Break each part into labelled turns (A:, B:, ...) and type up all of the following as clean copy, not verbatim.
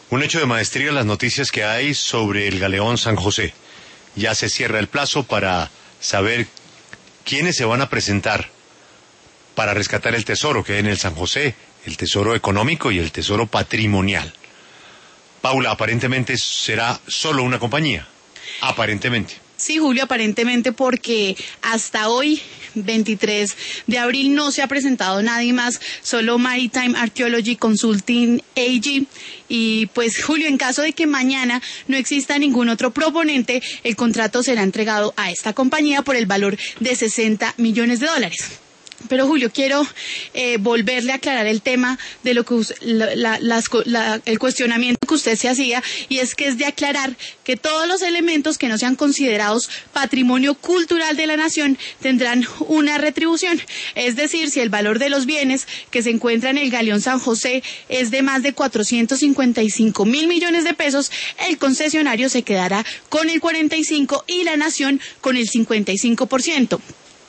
A: Un hecho de maestría las noticias que hay sobre el galeón San José. Ya se cierra el plazo para saber quiénes se van a presentar para rescatar el tesoro que hay en el San José, el tesoro económico y el tesoro patrimonial. Paula, aparentemente será solo una compañía. Aparentemente.
B: Sí, Julio, aparentemente, porque hasta hoy, 23 de abril, no se ha presentado nadie más, solo Maritime Archaeology Consulting AG. Y pues, Julio, en caso de que mañana no exista ningún otro proponente, el contrato será entregado a esta compañía por el valor de $60 millones. Pero Julio, quiero volverle a aclarar el tema de lo que el cuestionamiento que usted se hacía, y es que es de aclarar que todos los elementos que no sean considerados patrimonio cultural de la nación tendrán una retribución. Es decir, si el valor de los bienes que se encuentran en el galeón San José es de más de 455.000 millones de pesos, el concesionario se quedará con el 45% y la nación con el 55%.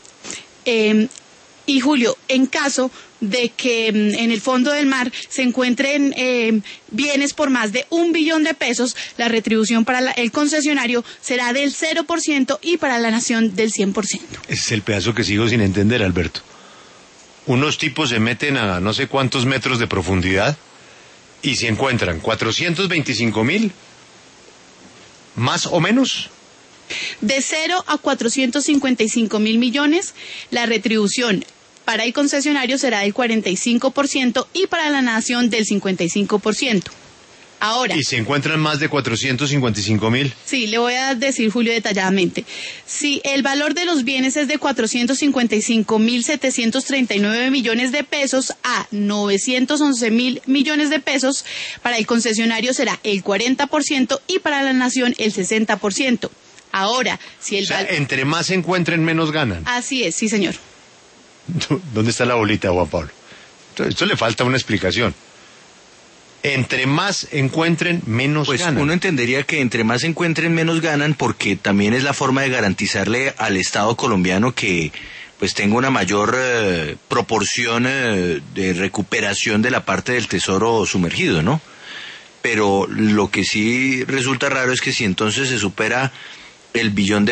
B: Y Julio, en caso de que en el fondo del mar se encuentren bienes por más de $1 billón, la retribución para el concesionario será del 0% y para la nación del 100%.
A: Ese es el pedazo que sigo sin entender, Alberto. Unos tipos se meten a no sé cuántos metros de profundidad y se encuentran 425.000, más o menos.
B: De 0 a 455.000 millones, la retribución para el concesionario será del 45% y para la nación del 55%. Ahora.
A: ¿Y se encuentran más de 455.000?
B: Sí, le voy a decir, Julio, detalladamente. Si el valor de los bienes es de 455.739 millones de pesos a 911.000 millones de pesos, para el concesionario será el 40% y para la nación el 60%. Ahora, si el
A: entre más se encuentren, menos ganan.
B: Así es, sí, señor.
A: ¿Dónde está la bolita, Juan Pablo? Esto le falta una explicación. Entre más encuentren, menos ganan.
C: Pues uno entendería que entre más encuentren, menos ganan, porque también es la forma de garantizarle al Estado colombiano que pues tenga una mayor proporción de recuperación de la parte del tesoro sumergido, ¿no? Pero lo que sí resulta raro es que si entonces se supera el $1 billón,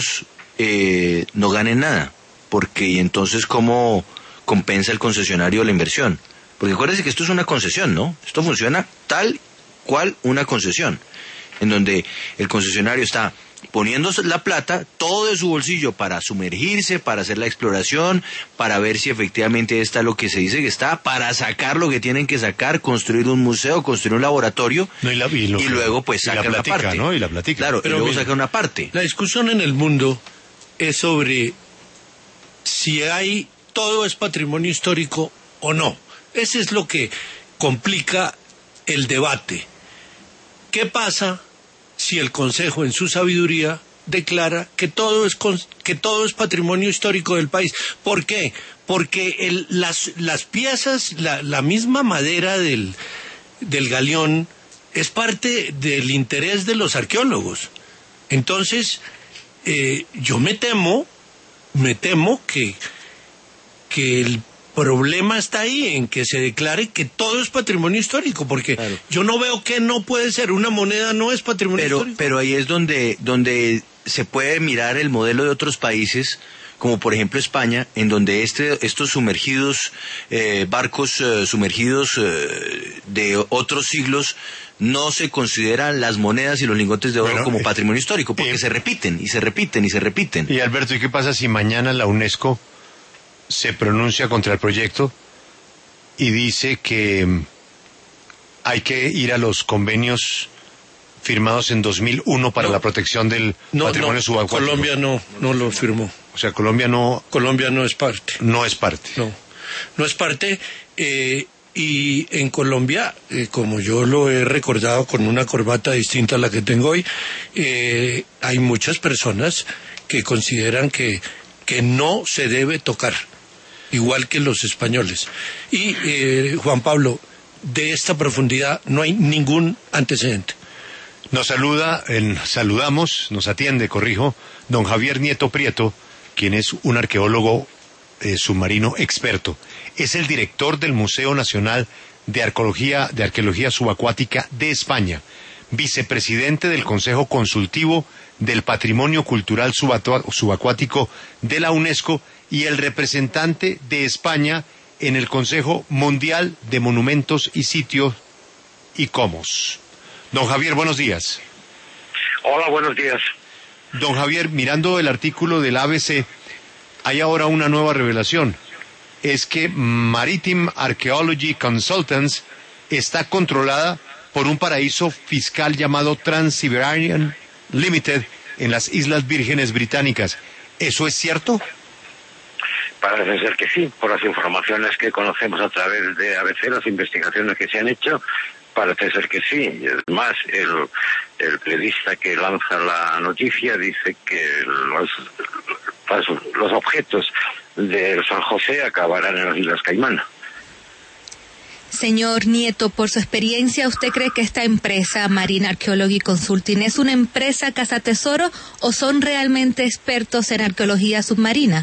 C: no ganen nada, porque entonces ¿cómo compensa el concesionario la inversión? Porque acuérdense que esto es una concesión, ¿no? Esto funciona tal cual una concesión, en donde el concesionario está poniendo la plata, todo de su bolsillo, para sumergirse, para hacer la exploración, para ver si efectivamente está lo que se dice que está, para sacar lo que tienen que sacar, construir un museo, construir un laboratorio,
A: no, y
C: luego pues sacan una parte.
A: ¿No? Y la platica.
C: Claro, pero y luego sacan una parte.
D: La discusión en el mundo es sobre si todo es patrimonio histórico o no. Ese es lo que complica el debate. ¿Qué pasa si el Consejo, en su sabiduría, declara que todo es patrimonio histórico del país? ¿Por qué? Porque las piezas, la misma madera del galeón es parte del interés de los arqueólogos. Entonces, yo me temo que el problema está ahí, en que se declare que todo es patrimonio histórico, porque claro, yo no veo que no puede ser, una moneda no es patrimonio histórico.
C: Pero ahí es donde se puede mirar el modelo de otros países, como por ejemplo España, en donde estos sumergidos, barcos sumergidos de otros siglos, no se consideran las monedas y los lingotes de oro como patrimonio histórico, porque se repiten y se repiten y se repiten.
A: Y Alberto, ¿y qué pasa si mañana la UNESCO se pronuncia contra el proyecto y dice que hay que ir a los convenios firmados en 2001 para la protección del patrimonio subacuático?
D: Colombia no lo firmó.
A: O sea, Colombia no es parte.
D: No es parte. No es parte. Y en Colombia, como yo lo he recordado con una corbata distinta a la que tengo hoy, hay muchas personas que consideran que no se debe tocar, igual que los españoles. Y Juan Pablo, de esta profundidad no hay ningún antecedente.
A: Nos atiende, don Javier Nieto Prieto, quien es un arqueólogo submarino experto. Es el director del Museo Nacional de Arqueología Subacuática de España, vicepresidente del Consejo Consultivo del Patrimonio Cultural Subacuático de la UNESCO y el representante de España en el Consejo Mundial de Monumentos y Sitios ICOMOS. Don Javier, buenos días.
E: Hola, buenos días.
A: Don Javier, mirando el artículo del ABC, hay ahora una nueva revelación. Es que Maritime Archaeology Consultants está controlada por un paraíso fiscal llamado Trans-Siberian Limited en las Islas Vírgenes Británicas. ¿Eso es cierto?
E: Parece ser que sí, por las informaciones que conocemos a través de ABC, las investigaciones que se han hecho, parece ser que sí. Y es más, el periodista que lanza la noticia dice que los objetos del San José acabarán en las Islas Caimán.
F: Señor Nieto, por su experiencia, ¿usted cree que esta empresa Marine Archaeology Consulting es una empresa cazatesoro o son realmente expertos en arqueología submarina?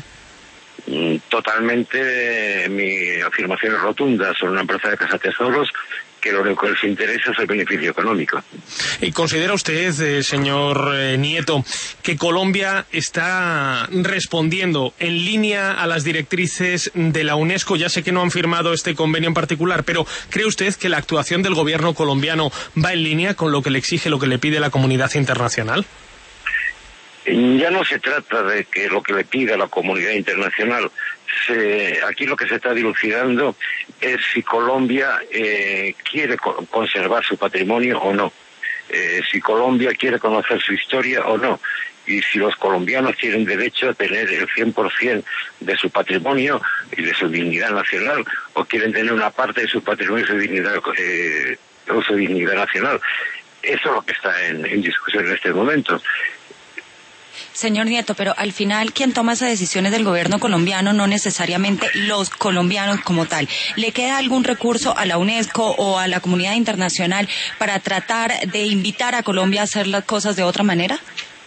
E: Totalmente, mi afirmación es rotunda. Son una empresa de cazatesoros que lo único que les interesa es el beneficio económico.
G: ¿Y considera usted, señor Nieto, que Colombia está respondiendo en línea a las directrices de la UNESCO? Ya sé que no han firmado este convenio en particular, pero ¿cree usted que la actuación del gobierno colombiano va en línea con lo que le exige, lo que le pide la comunidad internacional?
E: Ya no se trata de que lo que le pida la comunidad internacional. Aquí lo que se está dilucidando es si Colombia quiere conservar su patrimonio o no, si Colombia quiere conocer su historia o no, y si los colombianos tienen derecho a tener el 100% de su patrimonio y de su dignidad nacional, o quieren tener una parte de su patrimonio y su dignidad nacional. Eso es lo que está en discusión en este momento.
H: Señor Nieto, pero al final quien toma esas decisiones del gobierno colombiano, no necesariamente los colombianos como tal. ¿Le queda algún recurso a la UNESCO o a la comunidad internacional para tratar de invitar a Colombia a hacer las cosas de otra manera?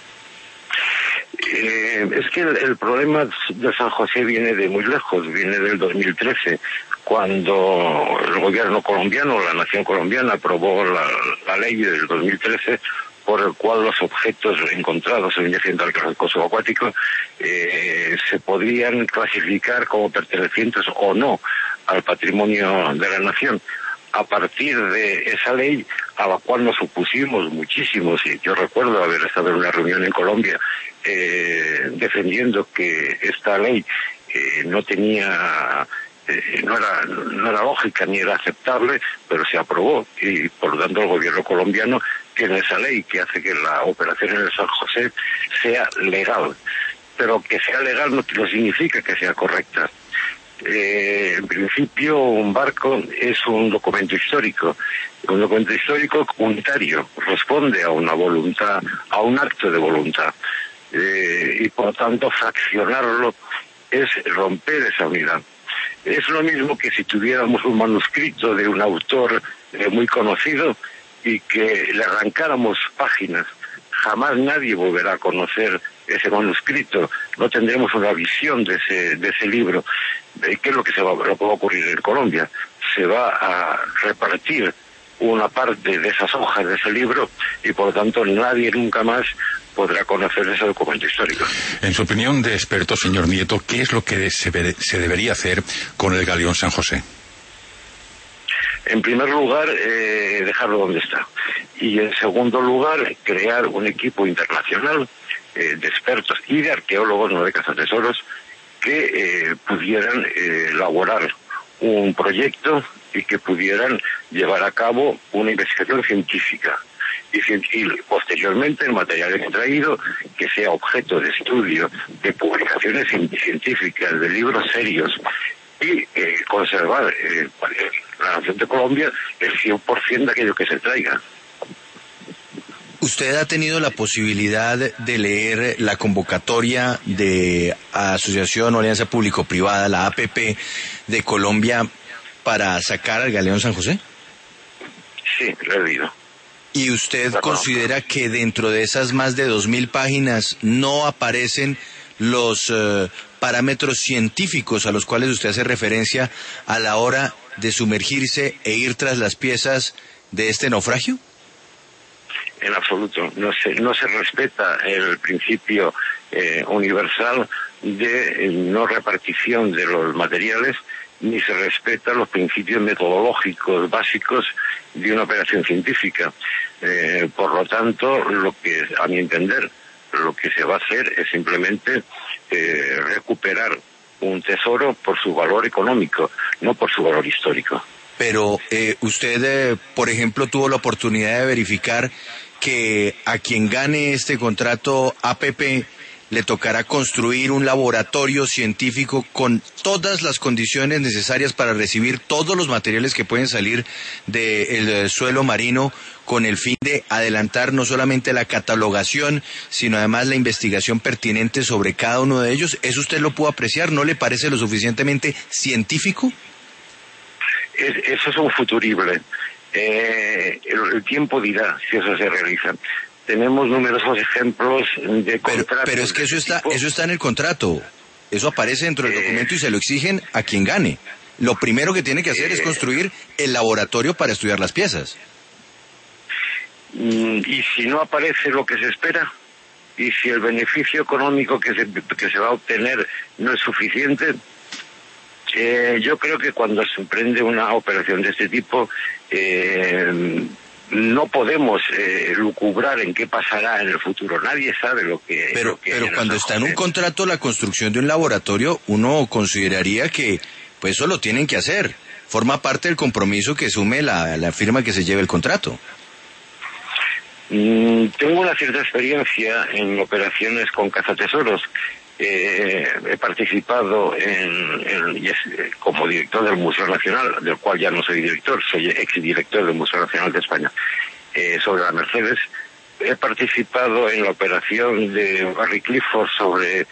E: Es que el problema de San José viene de muy lejos, viene del 2013, cuando el gobierno colombiano, la nación colombiana, aprobó la ley del 2013, por el cual los objetos encontrados en el yacimiento arqueológico subacuático se podrían clasificar como pertenecientes o no al patrimonio de la nación. A partir de esa ley, a la cual nos opusimos muchísimos, y yo recuerdo haber estado en una reunión en Colombia defendiendo que esta ley no era lógica ni era aceptable, pero se aprobó, y por lo tanto el gobierno colombiano tiene esa ley que hace que la operación en el San José sea legal, pero que sea legal no significa que sea correcta. En principio, un barco es un documento histórico comunitario, responde a una voluntad, a un acto de voluntad, y por lo tanto fraccionarlo es romper esa unidad. Es lo mismo que si tuviéramos un manuscrito de un autor muy conocido y que le arrancáramos páginas. Jamás nadie volverá a conocer ese manuscrito, no tendremos una visión de ese libro. ¿Qué es lo que lo puede ocurrir en Colombia? Se va a repartir una parte de esas hojas de ese libro y por lo tanto nadie nunca más podrá conocer ese documento histórico.
I: En su opinión de experto, señor Nieto, ¿qué es lo que se debería hacer con el galeón San José?
E: En primer lugar, dejarlo donde está. Y en segundo lugar, crear un equipo internacional de expertos y de arqueólogos, no de cazatesoros, que pudieran elaborar un proyecto y que pudieran llevar a cabo una investigación científica. Y posteriormente el material extraído que sea objeto de estudio, de publicaciones científicas, de libros serios, y conservar la nación de Colombia el 100% de aquello que se traiga.
C: ¿Usted ha tenido la posibilidad de leer la convocatoria de Asociación o Alianza Público-Privada, la APP, de Colombia para sacar al galeón San José?
E: Sí, lo he leído.
C: ¿Y usted considera que dentro de esas más de 2.000 páginas no aparecen los parámetros científicos a los cuales usted hace referencia a la hora de sumergirse e ir tras las piezas de este naufragio?
E: En absoluto. No se respeta el principio universal de no repartición de los materiales, ni se respetan los principios metodológicos básicos de una operación científica. Por lo tanto, a mi entender, lo que se va a hacer es simplemente recuperar un tesoro por su valor económico, no por su valor histórico.
C: Pero usted, por ejemplo, tuvo la oportunidad de verificar que a quien gane este contrato APP le tocará construir un laboratorio científico con todas las condiciones necesarias para recibir todos los materiales que pueden salir del suelo marino, con el fin de adelantar no solamente la catalogación, sino además la investigación pertinente sobre cada uno de ellos. ¿Eso usted lo pudo apreciar? ¿No le parece lo suficientemente científico?
E: Eso es un futurible. El tiempo dirá si eso se realiza. Tenemos numerosos ejemplos de contratos.
C: Pero es que eso está en el contrato. Eso aparece dentro del documento y se lo exigen a quien gane. Lo primero que tiene que hacer es construir el laboratorio para estudiar las piezas.
E: Y si no aparece lo que se espera, y si el beneficio económico que se va a obtener no es suficiente, yo creo que cuando se emprende una operación de este tipo, no podemos lucubrar en qué pasará en el futuro. Nadie sabe lo que...
C: Pero cuando está en un contrato la construcción de un laboratorio, uno consideraría que pues eso lo tienen que hacer. Forma parte del compromiso que asume la firma que se lleve el contrato.
E: Tengo una cierta experiencia en operaciones con cazatesoros. He participado como director del Museo Nacional, del cual ya no soy director, soy exdirector del Museo Nacional de España, sobre la Mercedes. He participado en la operación de Barry Clifford sobre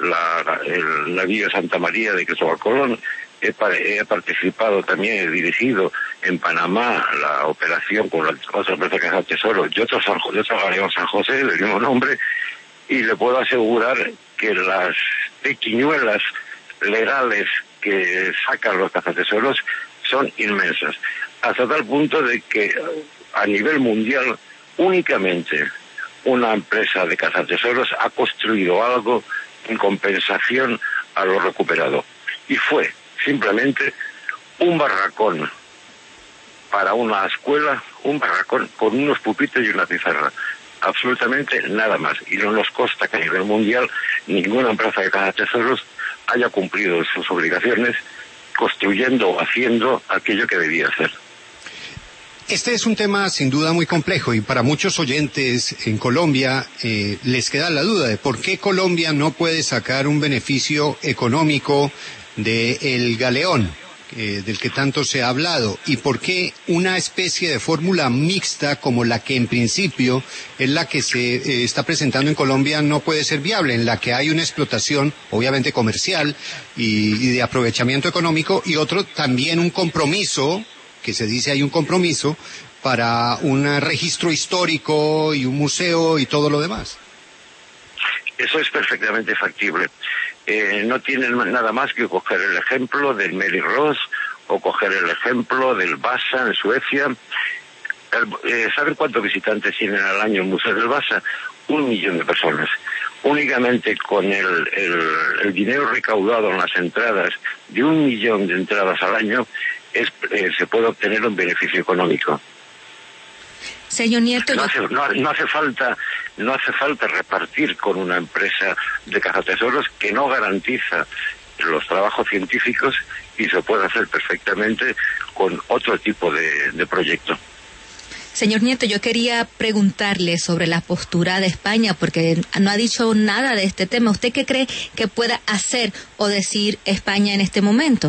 E: el navío Santa María de Cristóbal Colón. He participado también, he dirigido en Panamá la operación con la otra empresa que es Tesoro y otro galeón San José del mismo nombre, y le puedo asegurar que las pequiñuelas legales que sacan los cazatesoros son inmensas, hasta tal punto de que a nivel mundial únicamente una empresa de cazatesoros ha construido algo en compensación a lo recuperado, y fue simplemente un barracón para una escuela, un barracón con unos pupitres y una pizarra, absolutamente nada más. Y no nos consta que a nivel mundial ninguna empresa de cazatesoros haya cumplido sus obligaciones construyendo o haciendo aquello que debía hacer.
J: Este es un tema sin duda muy complejo y para muchos oyentes en Colombia les queda la duda de por qué Colombia no puede sacar un beneficio económico del galeón del que tanto se ha hablado, y por qué una especie de fórmula mixta como la que en principio es la que se está presentando en Colombia no puede ser viable, en la que hay una explotación obviamente comercial y de aprovechamiento económico, y otro también un compromiso, que se dice hay un compromiso para un registro histórico y un museo y todo lo demás.
E: Eso es perfectamente factible. No tienen nada más que coger el ejemplo del Mary Ross o coger el ejemplo del Vasa en Suecia. ¿Saben cuántos visitantes tienen al año el Museo del Vasa? 1 millón de personas. Únicamente con el dinero recaudado en las entradas, de 1 millón de entradas al año, se puede obtener un beneficio económico.
F: Señor Nieto,
E: no hace falta repartir con una empresa de cazatesoros que no garantiza los trabajos científicos, y se puede hacer perfectamente con otro tipo de proyecto.
F: Señor Nieto, yo quería preguntarle sobre la postura de España, porque no ha dicho nada de este tema. ¿Usted qué cree que pueda hacer o decir España en este momento?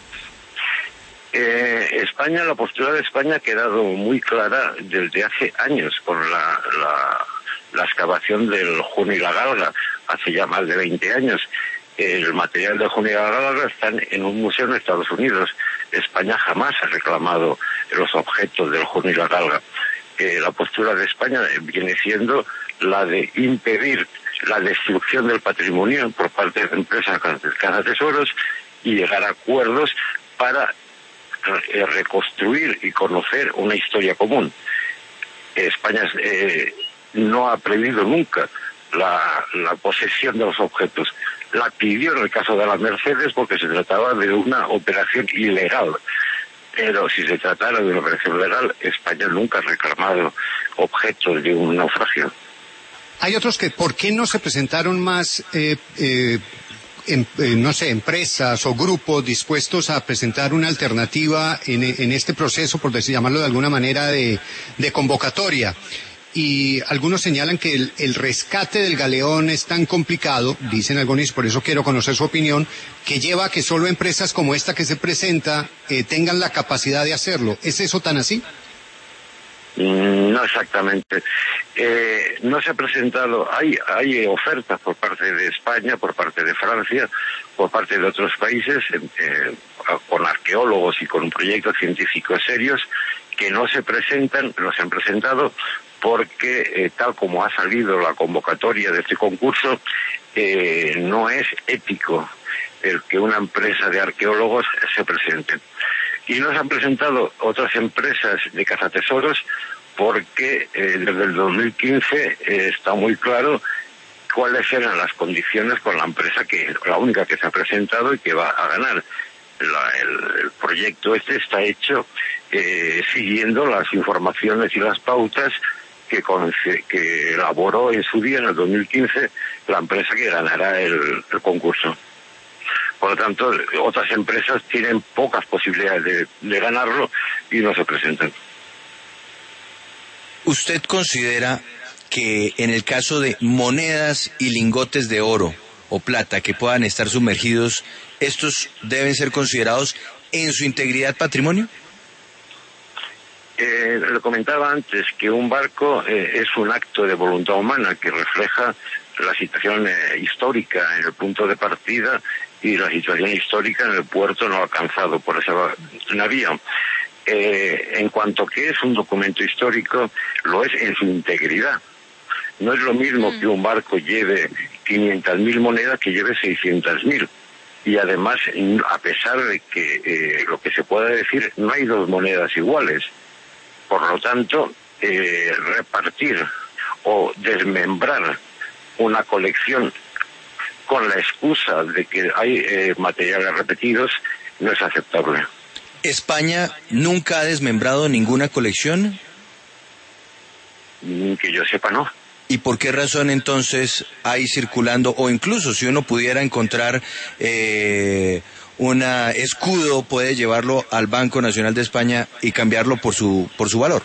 E: La postura de España ha quedado muy clara desde hace años con la excavación del Juno y la Galga, hace ya más de 20 años. El material del Juno y la Galga está en un museo en Estados Unidos. España jamás ha reclamado los objetos del Juno y la Galga. La postura de España viene siendo la de impedir la destrucción del patrimonio por parte de empresas cazatesoros y llegar a acuerdos para reconstruir y conocer una historia común. España no ha prohibido nunca la posesión de los objetos. La pidió en el caso de la Mercedes porque se trataba de una operación ilegal. Pero si se tratara de una operación legal, España nunca ha reclamado objetos de un naufragio.
J: Hay otros que, ¿por qué no se presentaron más, no sé, empresas o grupos dispuestos a presentar una alternativa en este proceso, por llamarlo de alguna manera, de convocatoria? Y algunos señalan que el rescate del galeón es tan complicado, dicen algunos, y por eso quiero conocer su opinión, que lleva a que solo empresas como esta que se presenta tengan la capacidad de hacerlo. ¿Es eso tan así?
E: No exactamente. No se ha presentado, hay ofertas por parte de España, por parte de Francia, por parte de otros países, con arqueólogos y con proyectos científicos serios que no se han presentado porque tal como ha salido la convocatoria de este concurso, no es ético el que una empresa de arqueólogos se presente. Y no se han presentado otras empresas de cazatesoros porque desde el 2015 está muy claro cuáles eran las condiciones con la empresa la única que se ha presentado y que va a ganar. El proyecto está hecho siguiendo las informaciones y las pautas que elaboró en su día, en el 2015, la empresa que ganará el concurso. Por lo tanto, otras empresas tienen pocas posibilidades de ganarlo y no se presentan.
C: ¿Usted considera que en el caso de monedas y lingotes de oro o plata que puedan estar sumergidos, estos deben ser considerados en su integridad patrimonio?
E: Lo comentaba antes, que un barco es un acto de voluntad humana que refleja la situación histórica en el punto de partida y la situación histórica en el puerto no alcanzado por ese navío. En cuanto que es un documento histórico, lo es en su integridad. No es lo mismo que un barco lleve 500.000 monedas que lleve 600.000. Y además, a pesar de que lo que se pueda decir, no hay dos monedas iguales. Por lo tanto, repartir o desmembrar una colección con la excusa de que hay materiales repetidos no es aceptable.
C: ¿España nunca ha desmembrado ninguna colección?
E: Que yo sepa, no.
C: ¿Y por qué razón entonces hay circulando, o incluso si uno pudiera encontrar un escudo, puede llevarlo al Banco Nacional de España y cambiarlo por su valor?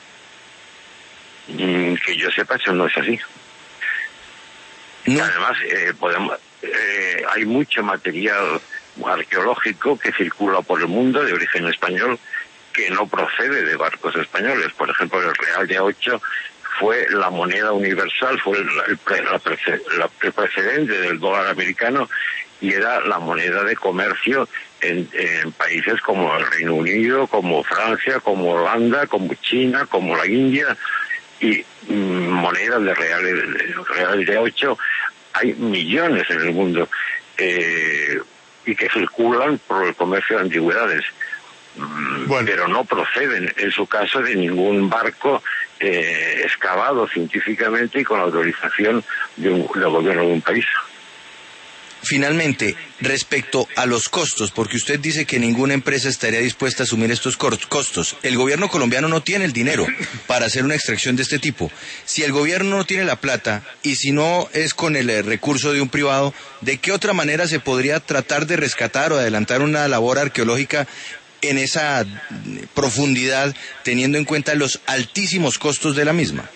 E: Que yo sepa, eso no es así. No. Además, hay mucho material arqueológico que circula por el mundo de origen español que no procede de barcos españoles. Por ejemplo, el Real de 8 fue la moneda universal, fue el precedente del dólar americano y era la moneda de comercio en países como el Reino Unido, como Francia, como Holanda, como China, como la India, y monedas de reales de 8 hay millones en el mundo y que circulan por el comercio de antigüedades. Bueno. Pero no proceden, en su caso, de ningún barco excavado científicamente y con la autorización del gobierno de un país.
C: Finalmente, respecto a los costos, porque usted dice que ninguna empresa estaría dispuesta a asumir estos costos. El gobierno colombiano no tiene el dinero para hacer una extracción de este tipo. Si el gobierno no tiene la plata y si no es con el recurso de un privado, ¿de qué otra manera se podría tratar de rescatar o adelantar una labor arqueológica en esa profundidad, teniendo en cuenta los altísimos costos de la misma?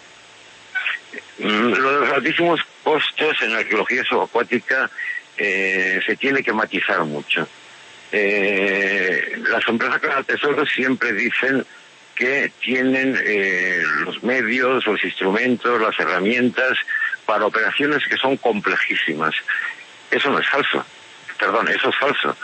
E: Los altísimos costos en la arqueología subacuática se tiene que matizar mucho. Las empresas cazatesoros siempre dicen que tienen los medios, los instrumentos, las herramientas para operaciones que son complejísimas. Eso no es falso. Perdón, eso es falso.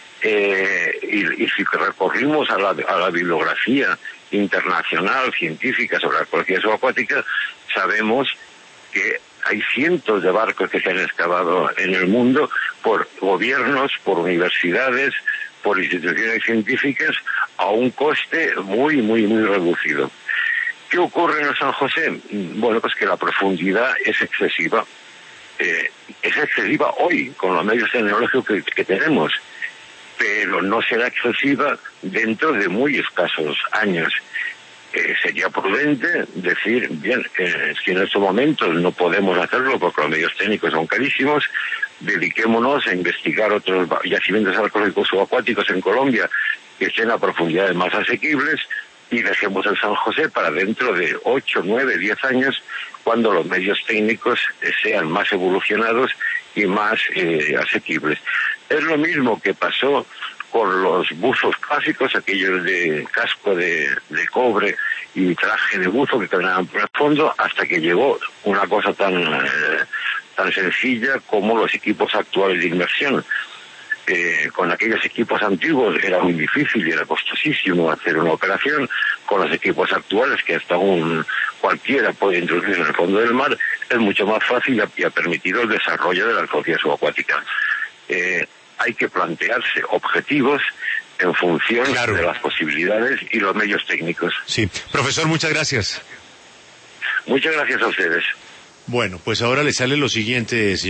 E: Y si recorrimos a la bibliografía internacional, científica sobre la arqueología subacuática, sabemos que hay cientos de barcos que se han excavado en el mundo por gobiernos, por universidades, por instituciones científicas a un coste muy, muy, muy reducido. ¿Qué ocurre en el San José? Bueno, pues que la profundidad es excesiva. Es excesiva hoy, con los medios tecnológicos que tenemos, pero no será excesiva dentro de muy escasos años. Sería prudente decir, bien, si en estos momentos no podemos hacerlo porque los medios técnicos son carísimos, dediquémonos a investigar otros yacimientos arqueológicos subacuáticos en Colombia que estén a profundidades más asequibles y dejemos el San José para dentro de 8, 9, 10 años, cuando los medios técnicos sean más evolucionados y más asequibles. Es lo mismo que pasó con los buzos clásicos, aquellos de casco de cobre y traje de buzo que caminaban por el fondo, hasta que llegó una cosa tan sencilla como los equipos actuales de inmersión. Con aquellos equipos antiguos era muy difícil y era costosísimo hacer una operación. Con los equipos actuales, que hasta cualquiera puede introducirse en el fondo del mar, es mucho más fácil y ha permitido el desarrollo de la arqueología subacuática. Hay que plantearse objetivos en función de las posibilidades y los medios técnicos.
A: Sí. Profesor, muchas gracias.
E: Muchas gracias a ustedes.
A: Bueno, pues ahora le sale lo siguiente, señor.